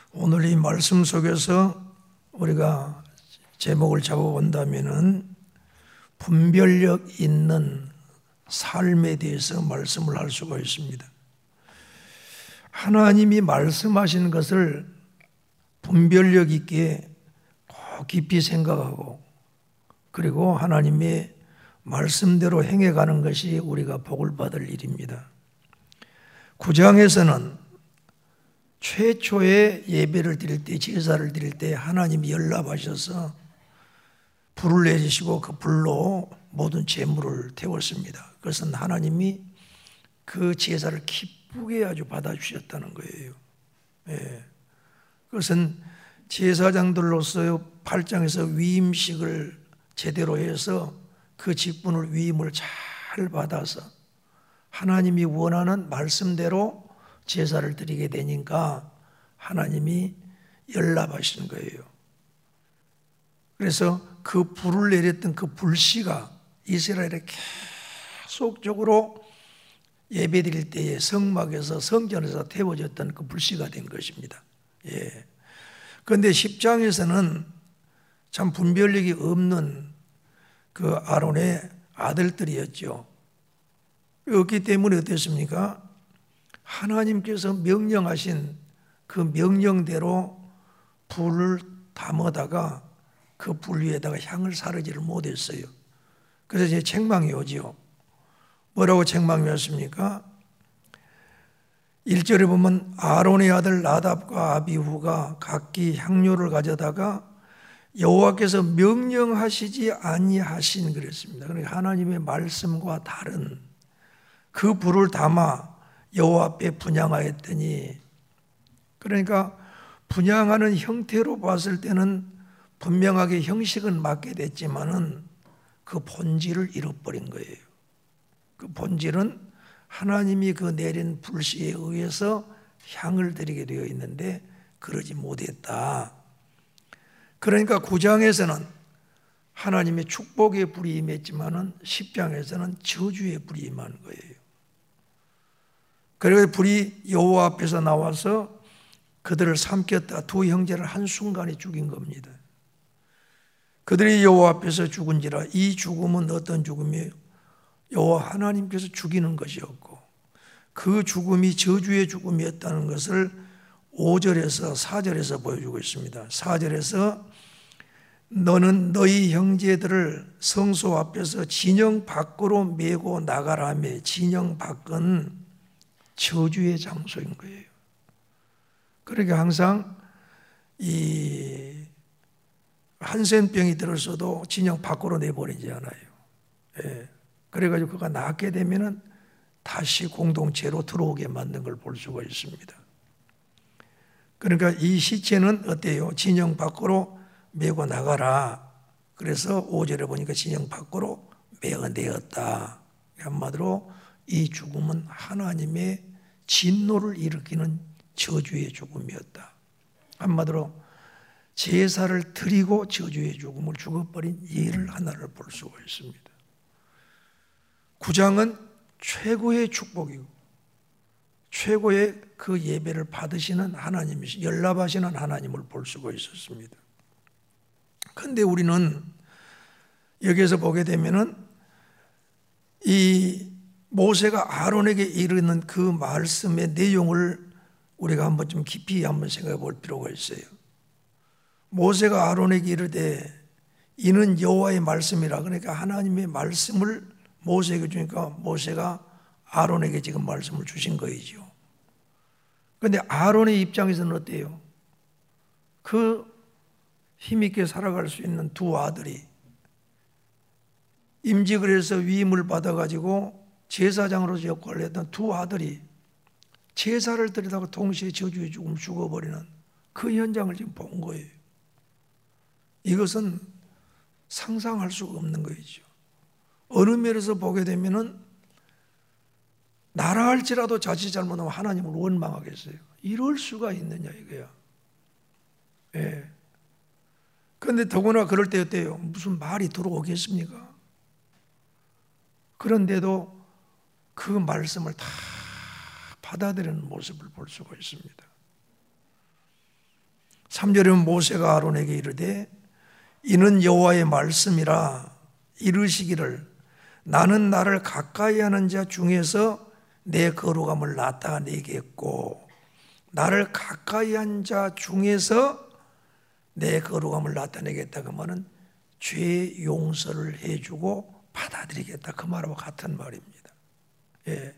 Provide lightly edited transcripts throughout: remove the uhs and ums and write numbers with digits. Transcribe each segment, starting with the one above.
오늘 이 말씀 속에서 우리가 제목을 잡아본다면은 분별력 있는 삶에 대해서 말씀을 할 수가 있습니다. 하나님이 말씀하신 것을 분별력 있게 깊이 생각하고 그리고 하나님의 말씀대로 행해가는 것이 우리가 복을 받을 일입니다. 9장에서는 최초의 예배를 드릴 때, 제사를 드릴 때 하나님이 연락하셔서 불을 내리시고 그 불로 모든 제물을 태웠습니다. 그것은 하나님이 그 제사를 기쁘게 아주 받아주셨다는 거예요. 예. 그것은 제사장들로서 8장에서 위임식을 제대로 해서 그 직분을 위임을 잘 받아서 하나님이 원하는 말씀대로 제사를 드리게 되니까 하나님이 연락하시는 거예요. 그래서 그 불을 내렸던 그 불씨가 이스라엘에 계속적으로 예배 드릴 때에 성막에서 성전에서 태워졌던 그 불씨가 된 것입니다. 예. 그런데 10장에서는 참 분별력이 없는 그 아론의 아들들이었죠. 그렇기 때문에 어땠습니까? 하나님께서 명령하신 그 명령대로 불을 담아다가 그 불 위에다가 향을 사르지를 못했어요. 그래서 이제 책망이 오지요. 뭐라고 책망이 왔습니까? 1절에 보면 아론의 아들 나답과 아비후가 각기 향료를 가져다가 여호와께서 명령하시지 아니하신 그랬습니다. 그러니까 하나님의 말씀과 다른 그 불을 담아 여호와 앞에 분향하였더니, 그러니까 분향하는 형태로 봤을 때는 분명하게 형식은 맞게 됐지만은 그 본질을 잃어버린 거예요. 그 본질은 하나님이 그 내린 불씨에 의해서 향을 드리게 되어 있는데 그러지 못했다. 그러니까 9장에서는 하나님의 축복의 불이 임했지만은 10장에서는 저주의 불이 임한 거예요. 그리고 불이 여호와 앞에서 나와서 그들을 삼켰다. 두 형제를 한순간에 죽인 겁니다. 그들이 여호와 앞에서 죽은지라. 이 죽음은 어떤 죽음이에요? 여호와 하나님께서 죽이는 것이었고 그 죽음이 저주의 죽음이었다는 것을 5절에서 4절에서 보여주고 있습니다. 4절에서 너는 너희 형제들을 성소 앞에서 진영 밖으로 메고 나가라며. 진영 밖은 저주의 장소인 거예요. 그러니까 항상 이 한센병이 들었어도 진영 밖으로 내보내지 않아요. 예. 그래가지고 그가 낫게 되면은 다시 공동체로 들어오게 만든 걸 볼 수가 있습니다. 그러니까 이 시체는 어때요? 진영 밖으로 메고 나가라. 그래서 5절에 보니까 진영 밖으로 메어내었다. 한마디로 이 죽음은 하나님의 진노를 일으키는 저주의 죽음이었다. 한마디로 제사를 드리고 저주의 죽음을 죽어버린 예를 하나를 볼 수가 있습니다. 9장은 최고의 축복이고 최고의 그 예배를 받으시는 하나님이시, 연락하시는 하나님을 볼 수가 있었습니다. 그런데 우리는 여기에서 보게 되면은 이 모세가 아론에게 이르는 그 말씀의 내용을 우리가 한번 좀 깊이 한번 생각해 볼 필요가 있어요. 모세가 아론에게 이르되 이는 여호와의 말씀이라. 그러니까 하나님의 말씀을 모세에게 주니까 모세가 아론에게 지금 말씀을 주신 거이죠. 그런데 아론의 입장에서는 어때요? 그 힘있게 살아갈 수 있는 두 아들이 임직을 해서 위임을 받아가지고 제사장으로서 역할을 했던 두 아들이 제사를 드리다가 동시에 저주의 죽음을 죽어버리는 그 현장을 지금 본 거예요. 이것은 상상할 수가 없는 거죠. 어느 면에서 보게 되면은 나라 할지라도 자칫 잘못하면 하나님을 원망하겠어요. 이럴 수가 있느냐 이거야. 예. 그런데 더구나 그럴 때 어때요? 무슨 말이 들어오겠습니까? 그런데도 그 말씀을 다 받아들이는 모습을 볼 수가 있습니다. 3절에 모세가 아론에게 이르되 이는 여호와의 말씀이라 이르시기를 나는 나를 가까이 하는 자 중에서 내 거룩함을 나타내겠고 나를 가까이 한 자 중에서 내 거룩함을 나타내겠다. 그 말은 죄 용서를 해주고 받아들이겠다. 그 말하고 같은 말입니다. 예.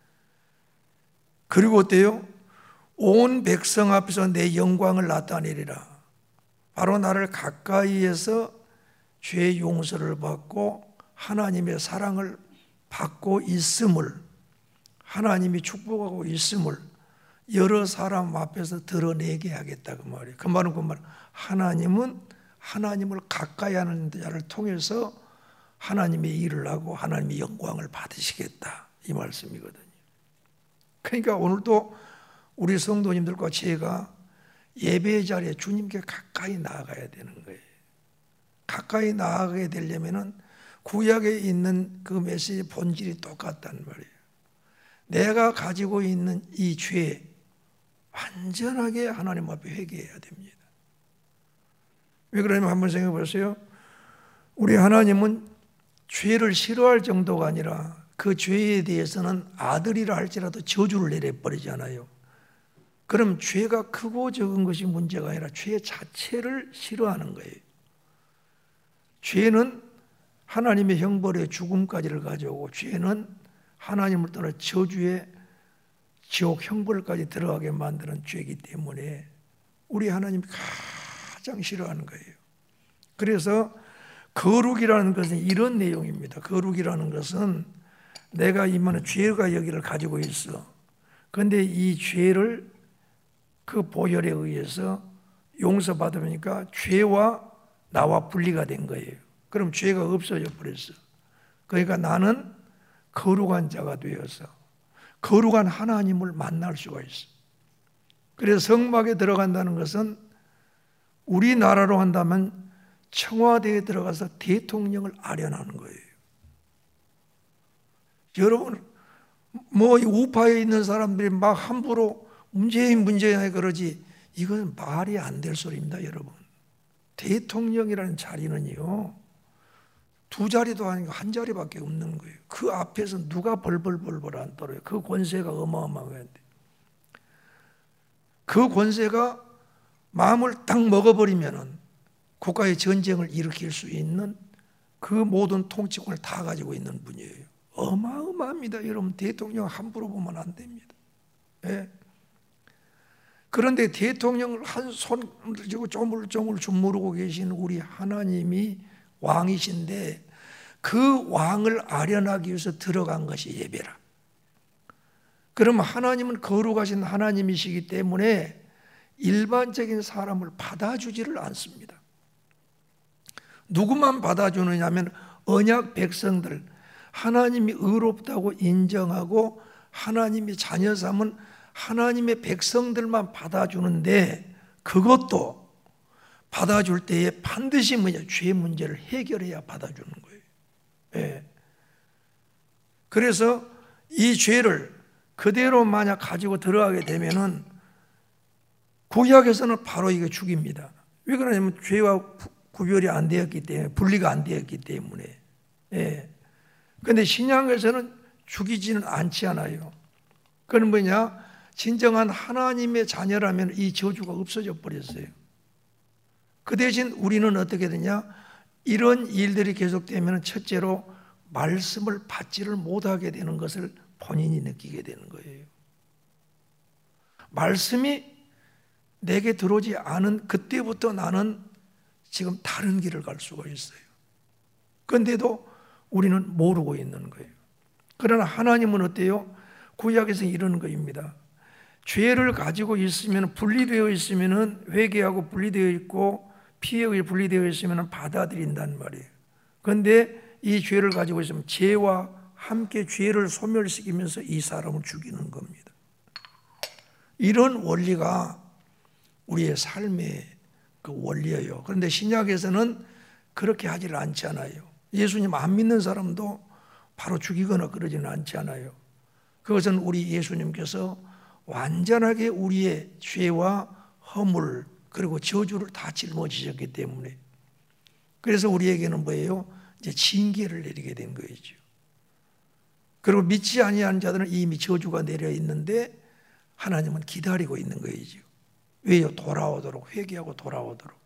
그리고 어때요? 온 백성 앞에서 내 영광을 나타내리라. 바로 나를 가까이에서 죄 용서를 받고 하나님의 사랑을 받고 있음을, 하나님이 축복하고 있음을 여러 사람 앞에서 드러내게 하겠다 그 말이에요. 그 말은 하나님은 하나님을 가까이 하는 자를 통해서 하나님의 일을 하고 하나님의 영광을 받으시겠다 이 말씀이거든요. 그러니까 오늘도 우리 성도님들과 제가 예배 자리에 주님께 가까이 나아가야 되는 거예요. 가까이 나아가게 되려면은 구약에 있는 그 메시지 본질이 똑같단 말이에요. 내가 가지고 있는 이 죄 완전하게 하나님 앞에 회개해야 됩니다. 왜 그러냐면 한번 생각해 보세요. 우리 하나님은 죄를 싫어할 정도가 아니라 그 죄에 대해서는 아들이라 할지라도 저주를 내려버리잖아요. 그럼 죄가 크고 적은 것이 문제가 아니라 죄 자체를 싫어하는 거예요. 죄는 하나님의 형벌의 죽음까지를 가져오고 죄는 하나님을 떠나 저주의 지옥 형벌까지 들어가게 만드는 죄이기 때문에 우리 하나님이 가장 싫어하는 거예요. 그래서 거룩이라는 것은 이런 내용입니다. 거룩이라는 것은 내가 임하는 죄가 여기를 가지고 있어. 그런데 이 죄를 그 보혈에 의해서 용서받으니까 죄와 나와 분리가 된 거예요. 그럼 죄가 없어져 버렸어. 그러니까 나는 거룩한 자가 되어서 거룩한 하나님을 만날 수가 있어. 그래서 성막에 들어간다는 것은 우리나라로 한다면 청와대에 들어가서 대통령을 아련하는 거예요. 여러분, 뭐 우파에 있는 사람들이 막 함부로 문재인 그러지, 이건 말이 안 될 소리입니다, 여러분. 대통령이라는 자리는요, 두 자리도 아니고 한 자리밖에 없는 거예요. 그 앞에서 누가 벌벌벌벌 안 떨어요. 그 권세가 어마어마한데, 그 권세가 마음을 딱 먹어버리면은 국가의 전쟁을 일으킬 수 있는 그 모든 통치권을 다 가지고 있는 분이에요. 어마어마합니다. 여러분, 대통령 함부로 보면 안 됩니다. 예. 그런데 대통령을 한 손을 쥐고 조물조물 주무르고 계신 우리 하나님이 왕이신데 그 왕을 아련하기 위해서 들어간 것이 예배라. 그러면 하나님은 거룩하신 하나님이시기 때문에 일반적인 사람을 받아주지를 않습니다. 누구만 받아주느냐 하면 언약 백성들, 하나님이 의롭다고 인정하고 하나님이 자녀 삼은 하나님의 백성들만 받아주는데, 그것도 받아줄 때에 반드시 죄 문제를 해결해야 받아주는 거예요. 예. 그래서 이 죄를 그대로 만약 가지고 들어가게 되면은 구약에서는 바로 이게 죽입니다. 왜 그러냐면 죄와 구별이 안 되었기 때문에, 분리가 안 되었기 때문에. 예. 그런데 신약에서는 죽이지는 않지 않아요. 그건 뭐냐? 진정한 하나님의 자녀라면 이 저주가 없어져 버렸어요. 그 대신 우리는 어떻게 되냐? 이런 일들이 계속되면 첫째로 말씀을 받지를 못하게 되는 것을 본인이 느끼게 되는 거예요. 말씀이 내게 들어오지 않은 그때부터 나는 지금 다른 길을 갈 수가 있어요. 그런데도 우리는 모르고 있는 거예요. 그러나 하나님은 어때요? 구약에서 이러는 거입니다. 죄를 가지고 있으면, 분리되어 있으면 회개하고 분리되어 있고 피해 의해 분리되어 있으면 받아들인단 말이에요. 그런데 이 죄를 가지고 있으면 죄와 함께 죄를 소멸시키면서 이 사람을 죽이는 겁니다. 이런 원리가 우리의 삶의 그 원리예요. 그런데 신약에서는 그렇게 하지를 않잖아요. 예수님 안 믿는 사람도 바로 죽이거나 그러지는 않잖아요. 그것은 우리 예수님께서 완전하게 우리의 죄와 허물, 그리고 저주를 다 짊어지셨기 때문에, 그래서 우리에게는 뭐예요? 이제 징계를 내리게 된 거죠. 그리고 믿지 아니하는 자들은 이미 저주가 내려 있는데 하나님은 기다리고 있는 거죠. 왜요? 돌아오도록, 회개하고 돌아오도록.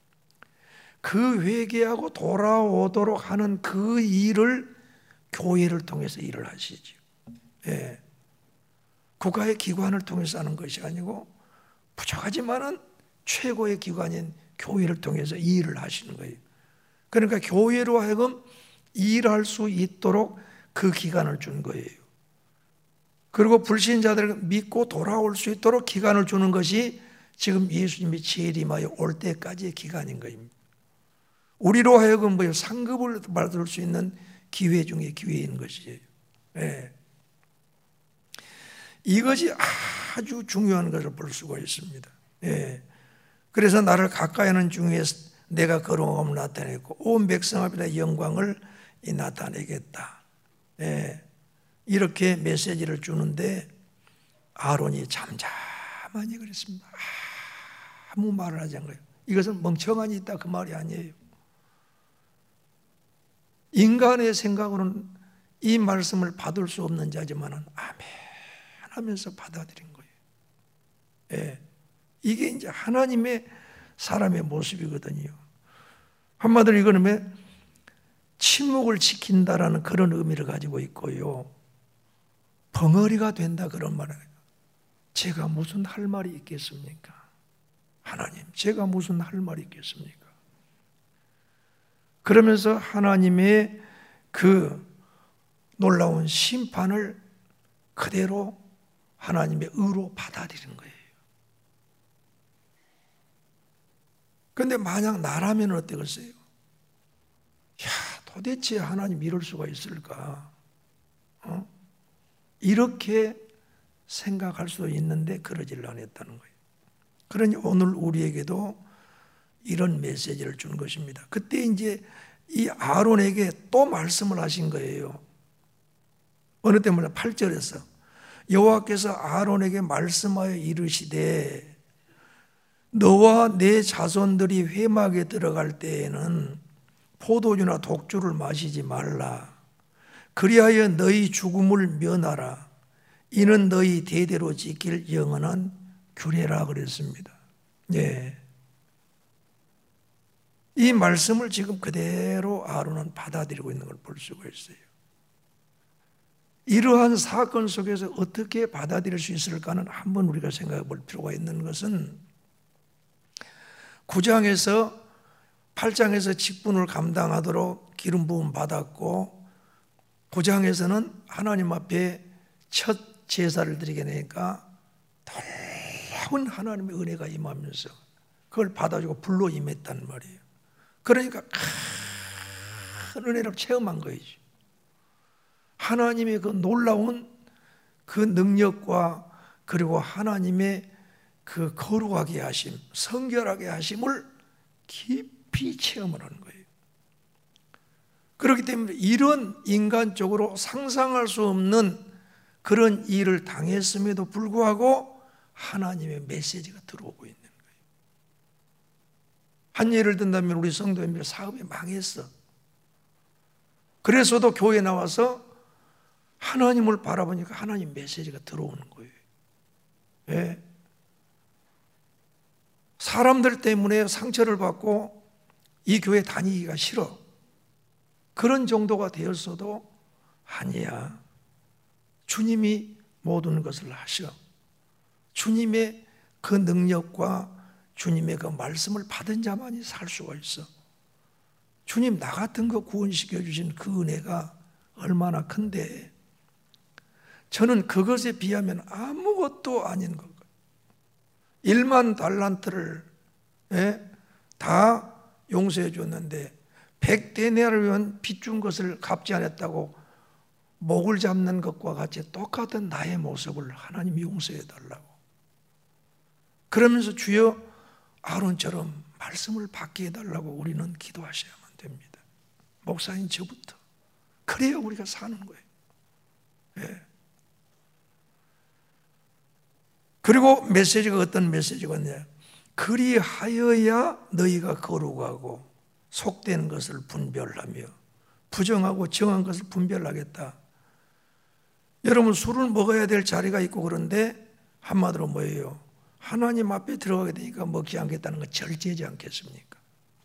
그 회개하고 돌아오도록 하는 그 일을 교회를 통해서 일을 하시죠. 예. 국가의 기관을 통해서 하는 것이 아니고 부족하지만은 최고의 기관인 교회를 통해서 이 일을 하시는 거예요. 그러니까 교회로 하여금 일할 수 있도록 그 기간을 준 거예요. 그리고 불신자들을 믿고 돌아올 수 있도록 기간을 주는 것이 지금 예수님이 재림하여 올 때까지의 기간인 겁니다. 우리로 하여금 뭐예요? 상급을 받을 수 있는 기회 중에 기회인 것이에요. 네. 이것이 아주 중요한 것을 볼 수가 있습니다. 네. 그래서 나를 가까이 하는 중에 내가 거룩함을 나타냈고 온 백성 앞에 영광을 나타내겠다. 네. 이렇게 메시지를 주는데 아론이 잠잠하니 그랬습니다. 아무 말을 하지 않은 거예요. 이것은 멍청하니 있다 그 말이 아니에요. 인간의 생각으로는 이 말씀을 받을 수 없는 자지만은 아멘 하면서 받아들인 거예요. 예. 이게 이제 하나님의 사람의 모습이거든요. 한마디로 이거는 침묵을 지킨다라는 그런 의미를 가지고 있고요. 벙어리가 된다 그런 말이에요. 제가 무슨 할 말이 있겠습니까? 하나님, 제가 무슨 할 말이 있겠습니까? 그러면서 하나님의 그 놀라운 심판을 그대로 하나님의 의로 받아들이는 거예요. 그런데 만약 나라면 어떻겠어요? 야, 도대체 하나님 이럴 수가 있을까? 이렇게 생각할 수도 있는데 그러지를 않았다는 거예요. 그러니 오늘 우리에게도 이런 메시지를 준 것입니다. 그때 이제 이 아론에게 또 말씀을 하신 거예요. 어느 때문에 8절에서 여호와께서 아론에게 말씀하여 이르시되 너와 내 자손들이 회막에 들어갈 때에는 포도주나 독주를 마시지 말라. 그리하여 너희 죽음을 면하라. 이는 너희 대대로 지킬 영원한 규례라 그랬습니다. 예. 이 말씀을 지금 그대로 아론은 받아들이고 있는 걸 볼 수가 있어요. 이러한 사건 속에서 어떻게 받아들일 수 있을까는 한번 우리가 생각해 볼 필요가 있는 것은 9장에서 8장에서 직분을 감당하도록 기름 부음 받았고 9장에서는 하나님 앞에 첫 제사를 드리게 되니까 놀라운 하나님의 은혜가 임하면서 그걸 받아주고 불로 임했단 말이에요. 그러니까 큰 은혜를 체험한 거이죠. 하나님의 그 놀라운 그 능력과 그리고 하나님의 그 거룩하게 하심, 성결하게 하심을 깊이 체험을 하는 거예요. 그렇기 때문에 이런 인간적으로 상상할 수 없는 그런 일을 당했음에도 불구하고 하나님의 메시지가 들어오고 있는 거예요. 한 예를 든다면 우리 성도님들 사업이 망했어. 그래서도 교회에 나와서 하나님을 바라보니까 하나님 메시지가 들어오는 거예요. 예. 사람들 때문에 상처를 받고 이 교회 다니기가 싫어. 그런 정도가 되었어도 아니야. 주님이 모든 것을 하셔. 주님의 그 능력과 주님의 그 말씀을 받은 자만이 살 수가 있어. 주님 나 같은 거 구원시켜 주신 그 은혜가 얼마나 큰데 저는 그것에 비하면 아무것도 아닌 것. 1만 달란트를 다 용서해 줬는데 100데나리온을 위한 빚준 것을 갚지 않았다고 목을 잡는 것과 같이 똑같은 나의 모습을 하나님이 용서해 달라고. 그러면서 주여 아론처럼 말씀을 받게 해달라고 우리는 기도하셔야만 됩니다. 목사인 저부터. 그래야 우리가 사는 거예요. 예. 그리고 메시지가 어떤 메시지가 있냐. 그리하여야 너희가 거룩하고 속된 것을 분별하며 부정하고 정한 것을 분별하겠다. 여러분, 술을 먹어야 될 자리가 있고 그런데 한마디로 뭐예요? 하나님 앞에 들어가게 되니까 먹지 않겠다는 건 절제하지 않겠습니까?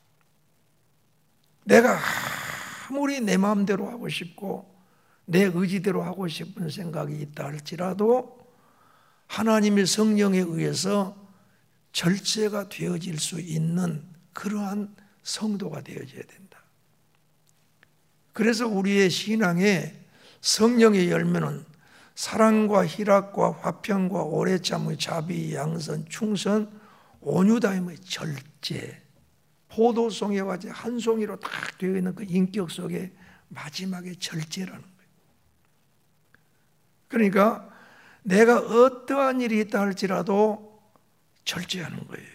내가 아무리 내 마음대로 하고 싶고 내 의지대로 하고 싶은 생각이 있다 할지라도 하나님의 성령에 의해서 절제가 되어질 수 있는 그러한 성도가 되어져야 된다. 그래서 우리의 신앙에 성령의 열매는 사랑과 희락과 화평과 오래 참의 자비, 양선, 충선, 온유다임의 절제, 포도송이와 같이 한 송이로 딱 되어 있는 그 인격 속에 마지막에 절제라는 거예요. 그러니까 내가 어떠한 일이 있다 할지라도 절제하는 거예요.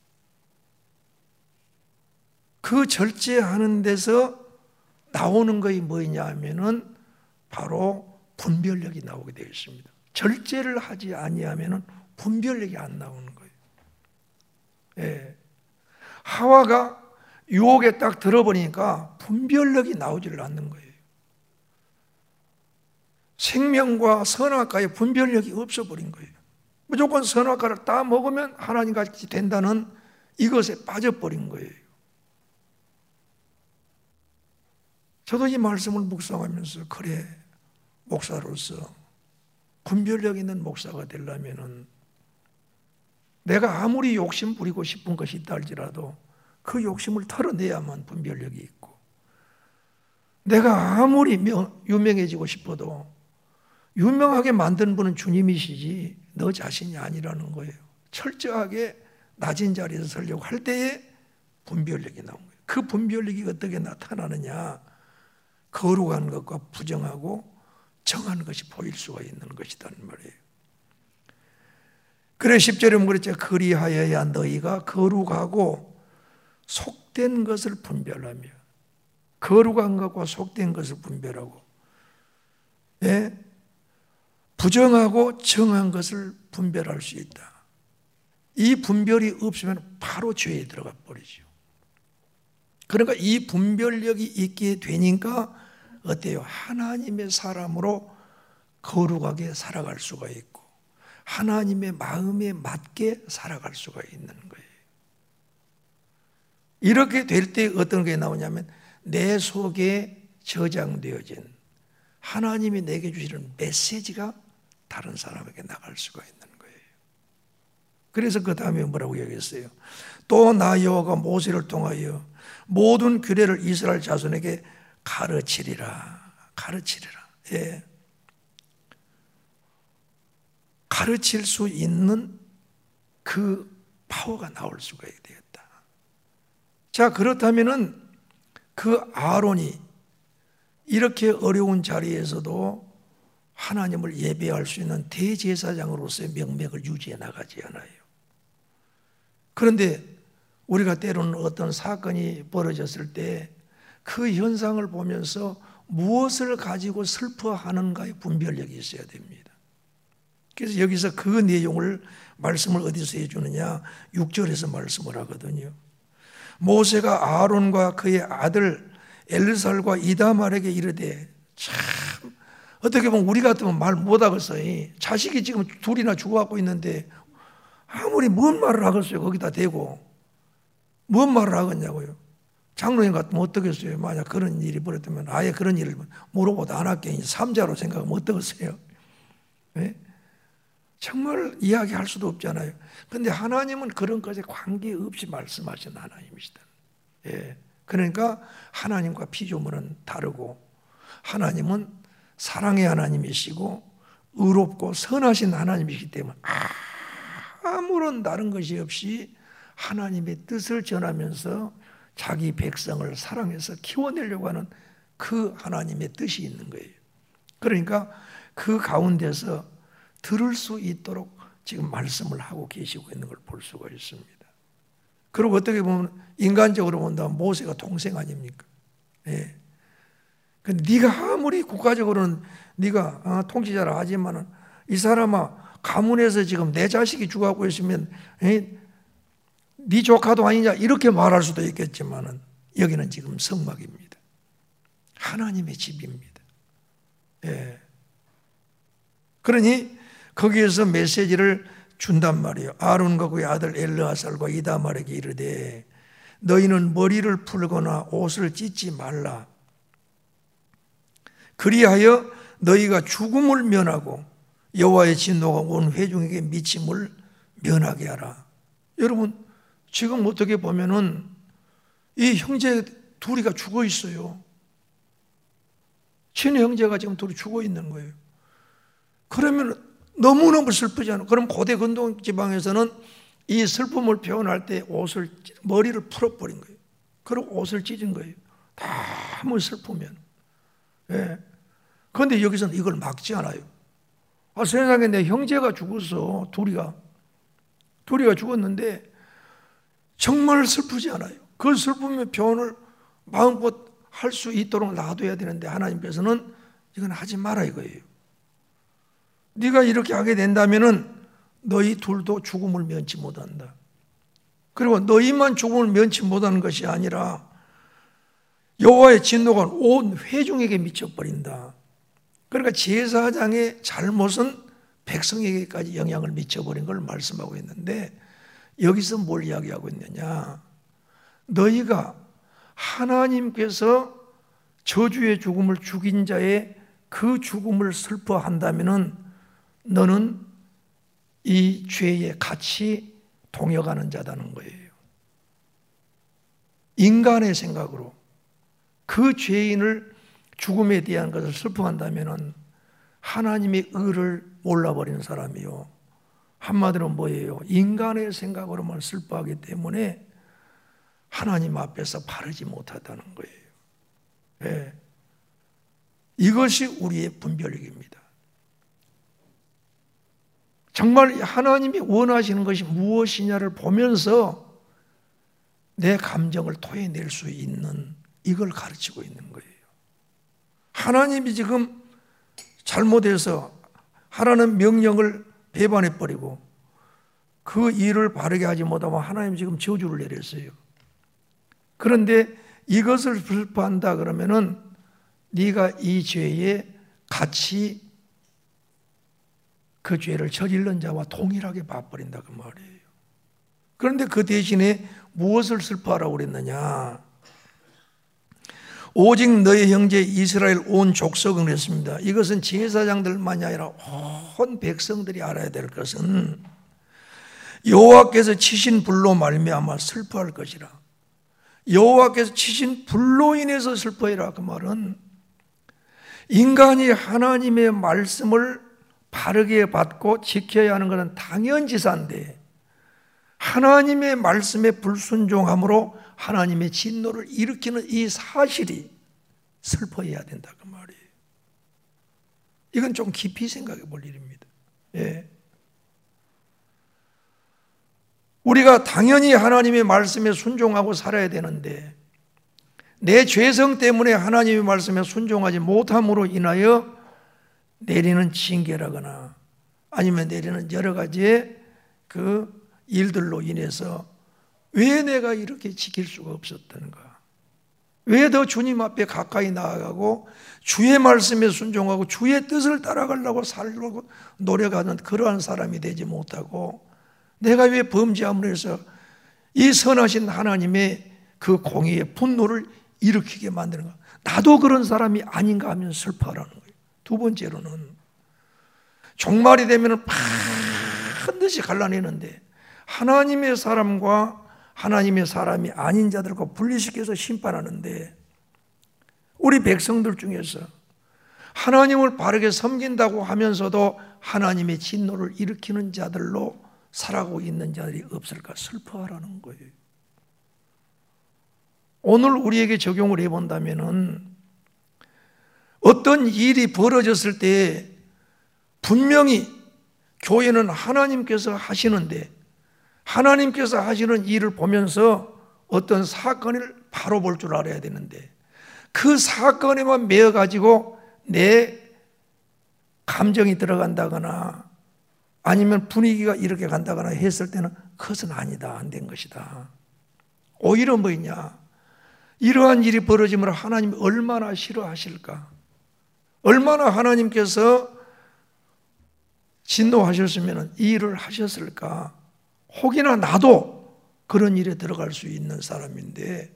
그 절제하는 데서 나오는 것이 뭐냐 하면은 바로 분별력이 나오게 되어 있습니다. 절제를 하지 아니하면은 분별력이 안 나오는 거예요. 예. 하와가 유혹에 딱 들어버리니까 분별력이 나오지를 않는 거예요. 생명과 선악과의 분별력이 없어버린 거예요. 무조건 선악과를 다 먹으면 하나님같이 된다는 이것에 빠져버린 거예요. 저도 이 말씀을 묵상하면서 그래, 목사로서 분별력 있는 목사가 되려면은 내가 아무리 욕심 부리고 싶은 것이 있다 할지라도 그 욕심을 털어내야만 분별력이 있고, 내가 아무리 유명해지고 싶어도 유명하게 만든 분은 주님이시지 너 자신이 아니라는 거예요. 철저하게 낮은 자리에서 서려고 할 때에 분별력이 나온 거예요. 그 분별력이 어떻게 나타나느냐? 거룩한 것과 부정하고 정한 것이 보일 수가 있는 것이라는 말이에요. 그래 10절에 그랬죠. 그리하여야 너희가 거룩하고 속된 것을 분별하며, 거룩한 것과 속된 것을 분별하고, 예? 부정하고 정한 것을 분별할 수 있다. 이 분별이 없으면 바로 죄에 들어가 버리죠. 그러니까 이 분별력이 있게 되니까 어때요? 하나님의 사람으로 거룩하게 살아갈 수가 있고 하나님의 마음에 맞게 살아갈 수가 있는 거예요. 이렇게 될 때 어떤 게 나오냐면 내 속에 저장되어진 하나님이 내게 주시는 메시지가 다른 사람에게 나갈 수가 있는 거예요. 그래서 그 다음에 뭐라고 얘기했어요? 또 나 여호와가 모세를 통하여 모든 규례를 이스라엘 자손에게 가르치리라. 가르치리라. 예. 가르칠 수 있는 그 파워가 나올 수가 되겠다. 자, 그렇다면은 그 아론이 이렇게 어려운 자리에서도 하나님을 예배할 수 있는 대제사장으로서의 명맥을 유지해 나가지 않아요. 그런데 우리가 때로는 어떤 사건이 벌어졌을 때 그 현상을 보면서 무엇을 가지고 슬퍼하는가의 분별력이 있어야 됩니다. 그래서 여기서 그 내용을 말씀을 어디서 해주느냐? 6절에서 말씀을 하거든요. 모세가 아론과 그의 아들 엘르살과 이다말에게 이르되, 참 어떻게 보면 우리 같으면 말 못하겠어요. 자식이 지금 둘이나 죽어갖고 있는데 아무리 뭔 말을 하겠어요. 거기다 대고 뭔 말을 하겠냐고요. 장로님 같으면 어떻겠어요? 만약 그런 일이 벌어지면 아예 그런 일을 물어보도 안 할게. 삼자로 생각하면 어떻겠어요? 네? 정말 이야기할 수도 없잖아요. 그런데 하나님은 그런 것에 관계없이 말씀하신 하나님이시다. 예. 그러니까 하나님과 피조물은 다르고 하나님은 사랑의 하나님이시고 의롭고 선하신 하나님이시기 때문에 아무런 다른 것이 없이 하나님의 뜻을 전하면서 자기 백성을 사랑해서 키워내려고 하는 그 하나님의 뜻이 있는 거예요. 그러니까 그 가운데서 들을 수 있도록 지금 말씀을 하고 계시고 있는 걸 볼 수가 있습니다. 그리고 어떻게 보면 인간적으로 본다면 모세가 동생 아닙니까? 예. 근데 네가 아무리 국가적으로는 네가 통치자라 하지만은 이 사람아, 가문에서 지금 내 자식이 죽어가고 있으면 네 조카도 아니냐 이렇게 말할 수도 있겠지만 여기는 지금 성막입니다. 하나님의 집입니다. 예. 그러니 거기에서 메시지를 준단 말이에요. 아론과 그의 아들 엘르아살과 이다말에게 이르되 너희는 머리를 풀거나 옷을 찢지 말라. 그리하여 너희가 죽음을 면하고 여호와의 진노가 온 회중에게 미침을 면하게 하라. 여러분 지금 어떻게 보면은 이 형제 둘이가 죽어 있어요. 친의 형제가 지금 둘이 죽어 있는 거예요. 그러면 너무너무 슬프지 않아요? 그럼 고대 근동 지방에서는 이 슬픔을 표현할 때 머리를 풀어버린 거예요. 그리고 옷을 찢은 거예요. 너무 슬프면. 예. 그런데 여기서는 이걸 막지 않아요. 세상에 내 형제가 죽었어. 둘이가 죽었는데 정말 슬프지 않아요. 그 슬픔의 표현을 마음껏 할 수 있도록 놔둬야 되는데 하나님께서는 이건 하지 마라 이거예요. 네가 이렇게 하게 된다면은 너희 둘도 죽음을 면치 못한다. 그리고 너희만 죽음을 면치 못하는 것이 아니라 여호와의 진노가 온 회중에게 미쳐버린다. 그러니까 제사장의 잘못은 백성에게까지 영향을 미쳐버린 걸 말씀하고 있는데 여기서 뭘 이야기하고 있느냐? 너희가 하나님께서 저주의 죽음을 죽인 자의 그 죽음을 슬퍼한다면은 너는 이 죄에 같이 동역하는 자다는 거예요. 인간의 생각으로 그 죄인을 죽음에 대한 것을 슬퍼한다면은 하나님의 의를 몰라버리는 사람이요. 한마디로 뭐예요? 인간의 생각으로만 슬퍼하기 때문에 하나님 앞에서 바르지 못하다는 거예요. 네. 이것이 우리의 분별력입니다. 정말 하나님이 원하시는 것이 무엇이냐를 보면서 내 감정을 토해낼 수 있는 이걸 가르치고 있는 거예요. 하나님이 지금 잘못해서 하라는 명령을 배반해버리고 그 일을 바르게 하지 못하면 하나님 지금 저주를 내렸어요. 그런데 이것을 슬퍼한다 그러면은 네가 이 죄에 같이 그 죄를 저지른 자와 동일하게 봐버린다 그 말이에요. 그런데 그 대신에 무엇을 슬퍼하라고 그랬느냐? 오직 너의 형제 이스라엘 온 족속은 그랬습니다. 이것은 제사장들만이 아니라 온 백성들이 알아야 될 것은 여호와께서 치신 불로 말미암아 슬퍼할 것이라. 여호와께서 치신 불로 인해서 슬퍼해라. 그 말은 인간이 하나님의 말씀을 바르게 받고 지켜야 하는 것은 당연지사인데 하나님의 말씀에 불순종함으로 하나님의 진노를 일으키는 이 사실이 슬퍼해야 된다 그 말이에요. 이건 좀 깊이 생각해 볼 일입니다. 예. 우리가 당연히 하나님의 말씀에 순종하고 살아야 되는데 내 죄성 때문에 하나님의 말씀에 순종하지 못함으로 인하여 내리는 징계라거나 아니면 내리는 여러 가지의 그 일들로 인해서 왜 내가 이렇게 지킬 수가 없었던가? 왜 더 주님 앞에 가까이 나아가고 주의 말씀에 순종하고 주의 뜻을 따라가려고 살려고 노력하는 그러한 사람이 되지 못하고 내가 왜 범죄함으로 해서 이 선하신 하나님의 그 공의의 분노를 일으키게 만드는가? 나도 그런 사람이 아닌가 하면 슬퍼하라는 거예요. 두 번째로는 종말이 되면 반드시 갈라내는데 하나님의 사람과 하나님의 사람이 아닌 자들과 분리시켜서 심판하는데 우리 백성들 중에서 하나님을 바르게 섬긴다고 하면서도 하나님의 진노를 일으키는 자들로 살아가고 있는 자들이 없을까 슬퍼하라는 거예요. 오늘 우리에게 적용을 해본다면은 어떤 일이 벌어졌을 때 분명히 교회는 하나님께서 하시는데 하나님께서 하시는 일을 보면서 어떤 사건을 바로 볼 줄 알아야 되는데 그 사건에만 매여 가지고 내 감정이 들어간다거나 아니면 분위기가 이렇게 간다거나 했을 때는 그것은 아니다, 안 된 것이다. 오히려 뭐냐, 이러한 일이 벌어지면 하나님이 얼마나 싫어하실까, 얼마나 하나님께서 진노하셨으면 이 일을 하셨을까. 혹이나 나도 그런 일에 들어갈 수 있는 사람인데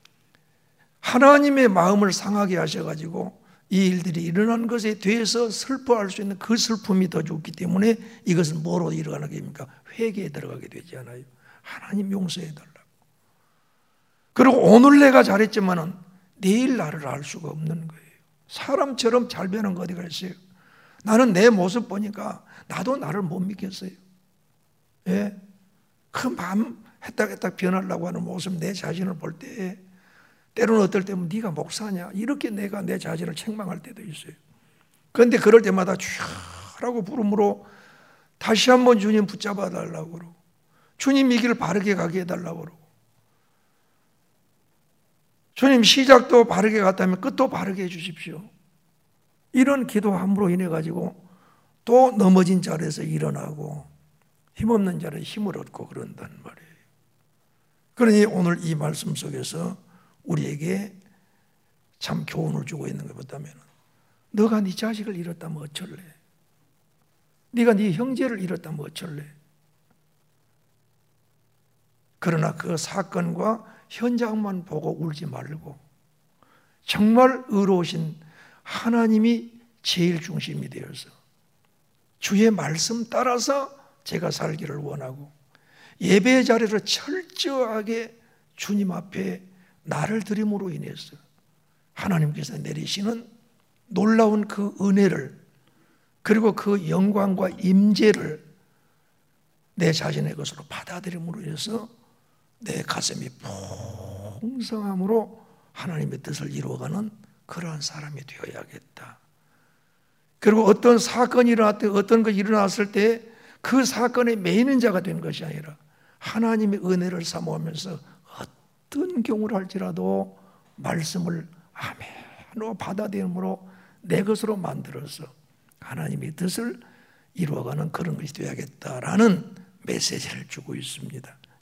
하나님의 마음을 상하게 하셔가지고 이 일들이 일어난 것에 대해서 슬퍼할 수 있는 그 슬픔이 더 좋기 때문에 이것은 뭐로 일어나게 됩니까? 회개에 들어가게 되지 않아요. 하나님 용서해 달라고. 그리고 오늘 내가 잘했지만은 내일 나를 알 수가 없는 거예요. 사람처럼 잘 변한 거 어디가 있어요? 나는 내 모습 보니까 나도 나를 못 믿겠어요. 예? 그 마음 했딱 변하려고 하는 모습, 내 자신을 볼 때 때로는 어떨 때면 네가 목사냐 이렇게 내가 내 자신을 책망할 때도 있어요. 그런데 그럴 때마다 주여라고 부름으로 다시 한번 주님 붙잡아 달라고 그러고 주님 이 길을 바르게 가게 해달라고 그러고 주님 시작도 바르게 갔다면 끝도 바르게 해주십시오. 이런 기도함으로 인해 가지고 또 넘어진 자리에서 일어나고 힘없는 자리에 힘을 얻고 그런단 말이에요. 그러니 오늘 이 말씀 속에서 우리에게 참 교훈을 주고 있는 것 보다면 너가 네 자식을 잃었다면 어쩔래? 네가 네 형제를 잃었다면 어쩔래? 그러나 그 사건과 현장만 보고 울지 말고 정말 의로우신 하나님이 제일 중심이 되어서 주의 말씀 따라서 제가 살기를 원하고 예배의 자리를 철저하게 주님 앞에 나를 드림으로 인해서 하나님께서 내리시는 놀라운 그 은혜를 그리고 그 영광과 임재를 내 자신의 것으로 받아들임으로 인해서 내 가슴이 풍성함으로 하나님의 뜻을 이루어가는 그러한 사람이 되어야겠다. 그리고 어떤 사건이 일어났을 때 어떤 것이 일어났을 때 그 사건에 매이는 자가 되는 것이 아니라 하나님의 은혜를 사모하면서 어떤 경우를 할지라도 말씀을 아멘으로 받아들임으로 내 것으로 만들어서 하나님의 뜻을 이루어가는 그런 것이 되어야겠다라는 메시지를 주고 있습니다.